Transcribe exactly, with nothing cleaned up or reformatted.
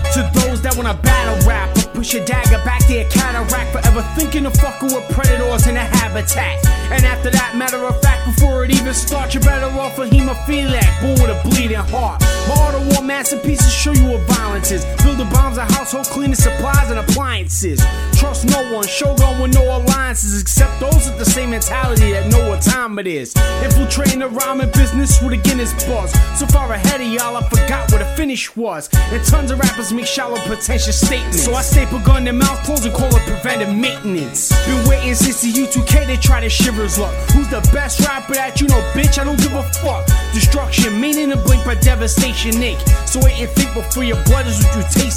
To those that wanna battle rap, or push a dagger back their cataract, forever thinking of fucking with predators in a habitat. And after that, matter of fact, before it even starts, you're better off a hemophiliac, born with a bleeding heart. My art of war masterpieces show you what violence is. Building bombs and household cleaning supplies and appliances. Trust no one, Shogun with no alliances, except those with the same mentality that know what time it is. Infiltrating the rhyming business with a Guinness buzz. So far ahead of y'all, I forgot what the finish was. And tons of rappers make shallow, pretentious statements. So I staple gun their mouth closed and call it preventive maintenance. Been waiting since the U two K, they try to shiver us luck. Who's the best rapper that you know, bitch? I don't give a fuck. Destruction, meaning to blink, but devastation ache. So wait and think before your blood is what you taste.